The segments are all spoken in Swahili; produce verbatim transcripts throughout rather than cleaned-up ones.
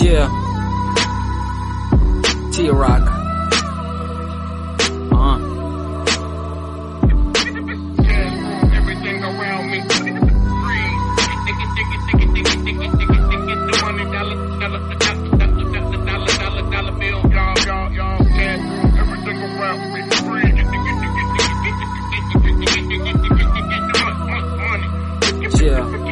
Yeah. T-Rock. Uh. Everything around me free. Dig it, dig it, dig it, dig it, dig it, dig it, dig it. The money dollar, dollar, dollar, dollar, dollar, dollar, dollar bill. Y'all, y'all, y'all, yeah. Everything around me free. Dig it, dig it, dig it, dig it, dig it, dig it, dig it, dig it, dig it, dig it. Money. Yeah.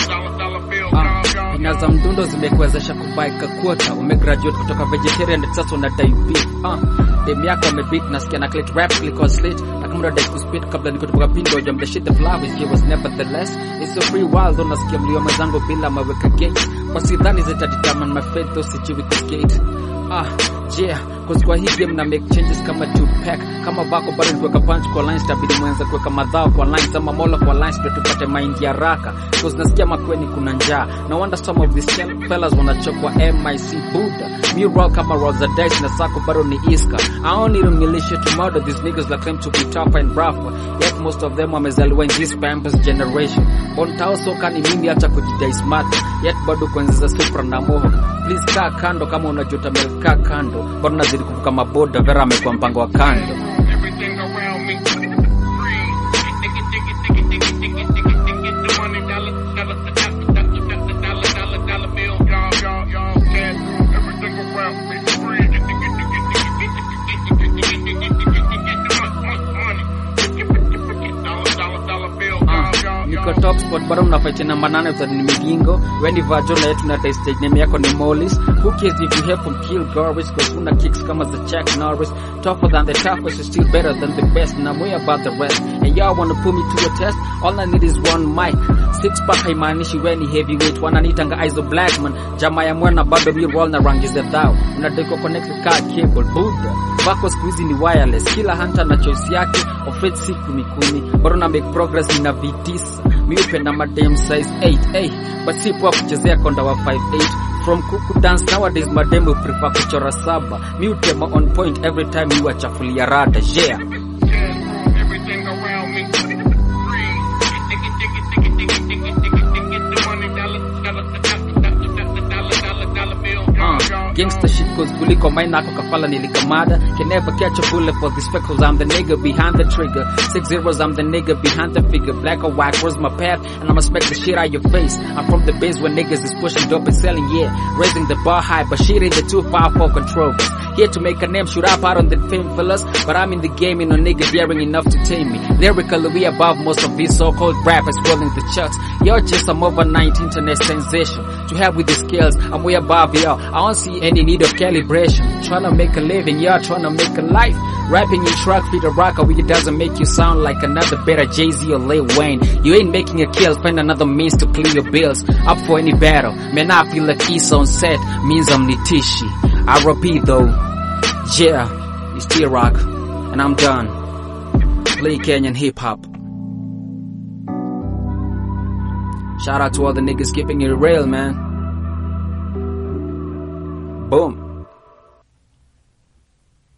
Ina za mdundo zimekuwezesha kubaika quota. Umegraduate kutoka vegetarian and sasa unadai beef. Uh, dem yako amebeat nasikia na click rap click on slit. Na kama unadai kuspit kabla nikutoka pindo jam the shit the love is here was nevertheless. It's a free world unasikia mlio mwenzangu bila maweka gate. Kwa sidhani zita determine my fate though sijui kuskate. Ah, yeah, cause kwa hii game na make changes kama two-pack. Kama bako bado nikuweka punch kwa lines, tabidi mwenza kuweka madhao kwa lines. Ama mola kwa lines, ndio tupate mind ya raka. Cause nasikia makweni kuna njaa. No wonder some of these fellas wanachokwa M I C Buddha. Me roll kama rolls a dice na sako bado ni iska. I don't need a militia to murder these niggas that claim to be tougher and rougher. Yet most of them wamezaliwa in this pampers generation. Bontao soka ni mimi hata kujidai smart. Yet bado kuenza supra na moho. Please kaa kando kama unajota melka kando. Bado nazidi kuvuka maboda vera amekuwa mpango wa kando. Everything around me free. Dig it, dig it, dig it, dig it, dig it, dig it, dig it. The money dollar, dollar, dollar, dollar, dollar, dollar, dollar bill. Y'all, y'all, y'all, yeah. Everything around me free. Dig it, dig it, dig it, dig it, dig it, dig it, dig it, dig it, dig it, dig it. Money. Dig it, dig it, dig it, dollar, dollar, dollar bill. Y'all, y'all, Niko top spot bado mnafight na manane za ni migingo. Wendy Vajona yetu na day stage name yako ni Mollis. Who cares if you help from kill garbage? Cause una kicks kama the Chuck Norris. Tougher than the toughest is still better than the best. And I'm way about the rest. And y'all wanna put me to a test? All I need is one mic. Six pack haimanishi weni heavyweight. Wananitanga Iso Blackman. Jamaa ya mwana bado we roll na rangi za thou. Unadeko connect the car cable. Buddha. Vako squeezy ni wireless. Kila hunter na choice yake. Ofred siku mikumi. Bado na make progress ina V tisa. Mi upenda madam size eight, hey. But sipo wa kuchezea konda wa five eight. From kuku dance nowadays mademu prefer kuchora saba. Mi utema on point every time you wachafulia rada, yeah. Everything around me free. Dig it, dig it, dig it, dig it, dig it, dig it, dig it. The money dollar, dollar, dollar, dollar, dollar, dollar, dollar bill. Uh, gangsta shit cause kuliko mine nako kafala nilikamada. Can never catch a bullet for this cause I'm the nigga behind the trigger. Six zeros I'm the nigga behind the figure. Black or white where's my path and I'ma smack the shit out your face. I'm from the base where niggas is pushing dope and selling, yeah. Raising the bar high but shit ain't the too far for control. Here to make a name, shoot up out on the fame fellas. But I'm in the game, and no nigga daring enough to tame me. Lyrically, we above most of these so-called rappers rolling the charts. You're just some overnight internet sensation. To have with the skills, I'm way above y'all. I don't see any need of calibration. Tryna make a living, y'all tryna make a life. Rapping in track feed a rocker, which doesn't make you sound like another better Jay-Z or Lil Wayne. You ain't making a kill, find another means to clear your bills. Up for any battle, man I feel like he's on set, means I'm Nitishi. I repeat though, yeah, it's T-Rock, and I'm done. Play Kenyan hip-hop. Shout out to all the niggas keeping it real, man. Boom.